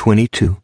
22.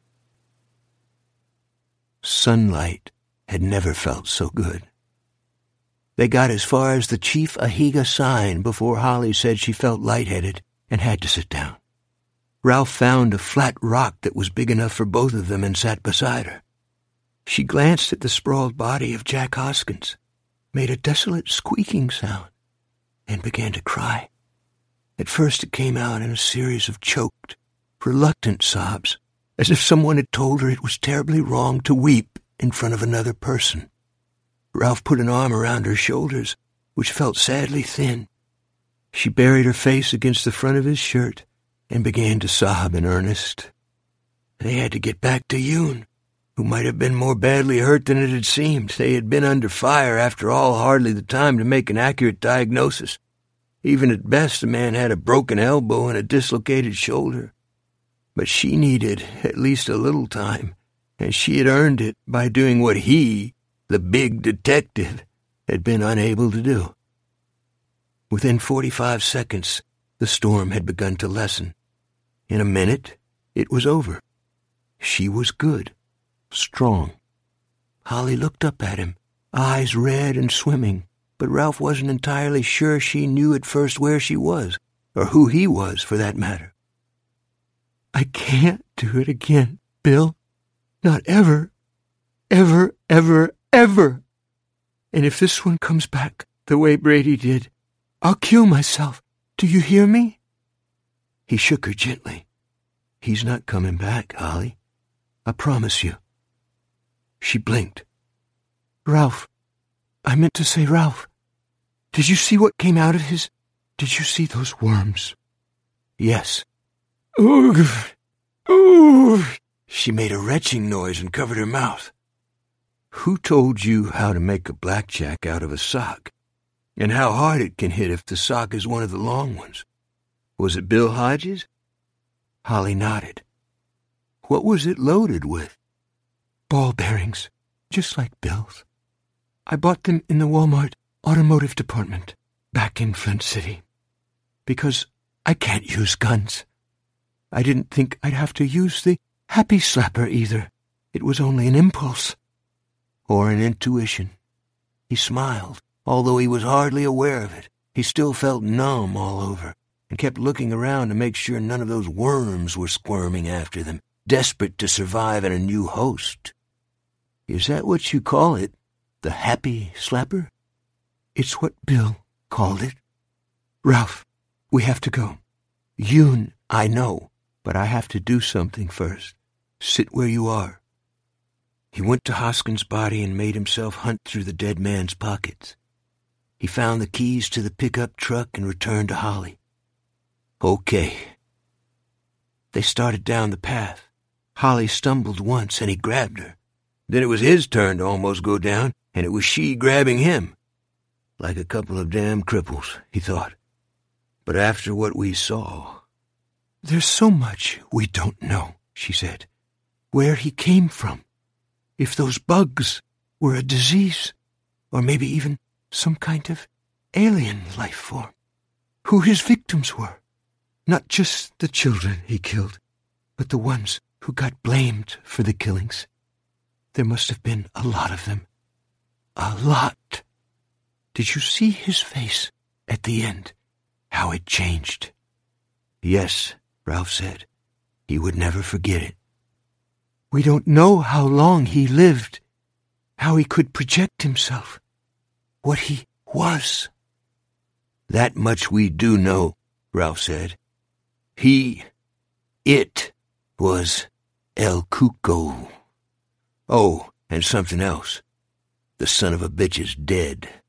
Sunlight had never felt so good. They got as far as the Chief Ahiga sign before Holly said she felt lightheaded and had to sit down. Ralph found a flat rock that was big enough for both of them and sat beside her. She glanced at the sprawled body of Jack Hoskins, made a desolate squeaking sound, and began to cry. At first it came out in a series of choked, reluctant sobs, as if someone had told her it was terribly wrong to weep in front of another person. Ralph put an arm around her shoulders, which felt sadly thin. She buried her face against the front of his shirt and began to sob in earnest. They had to get back to Yoon, who might have been more badly hurt than it had seemed. They had been under fire, after all, hardly the time to make an accurate diagnosis. Even at best, the man had a broken elbow and a dislocated shoulder. But she needed at least a little time, and she had earned it by doing what he, the big detective, had been unable to do. Within 45 seconds, the storm had begun to lessen. In a minute, it was over. She was good, strong. Holly looked up at him, eyes red and swimming, but Ralph wasn't entirely sure she knew at first where she was, or who he was, for that matter. I can't do it again, Bill. Not ever. Ever, ever, ever. And if this one comes back the way Brady did, I'll kill myself. Do you hear me? He shook her gently. He's not coming back, Holly. I promise you. She blinked. Ralph. I meant to say Ralph. Did you see what came out of his... Did you see those worms? Yes. Ooh. Ooh. She made a retching noise and covered her mouth. Who told you how to make a blackjack out of a sock? And how hard it can hit if the sock is one of the long ones? Was it Bill Hodges? Holly nodded. What was it loaded with? Ball bearings, just like Bill's. I bought them in the Walmart automotive department back in Flint City. Because I can't use guns. I didn't think I'd have to use the happy slapper either. It was only an impulse. Or an intuition. He smiled, although he was hardly aware of it. He still felt numb all over, and kept looking around to make sure none of those worms were squirming after them, desperate to survive in a new host. Is that what you call it? The happy slapper? It's what Bill called it. Ralph, we have to go. Yoon, I know, but I have to do something first. Sit where you are. He went to Hoskins' body and made himself hunt through the dead man's pockets. He found the keys to the pickup truck and returned to Holly. Okay. They started down the path. Holly stumbled once and he grabbed her. Then it was his turn to almost go down, and it was she grabbing him. Like a couple of damn cripples, he thought. But after what we saw... There's so much we don't know, she said. Where he came from. If those bugs were a disease, or maybe even some kind of alien life form. Who his victims were. Not just the children he killed, but the ones who got blamed for the killings. There must have been a lot of them. A lot. Did you see his face at the end? How it changed? Yes, Ralph said. He would never forget it. We don't know how long he lived, how he could project himself, what he was. That much we do know, Ralph said. It was El Cuco. Oh, and something else. The son of a bitch is dead.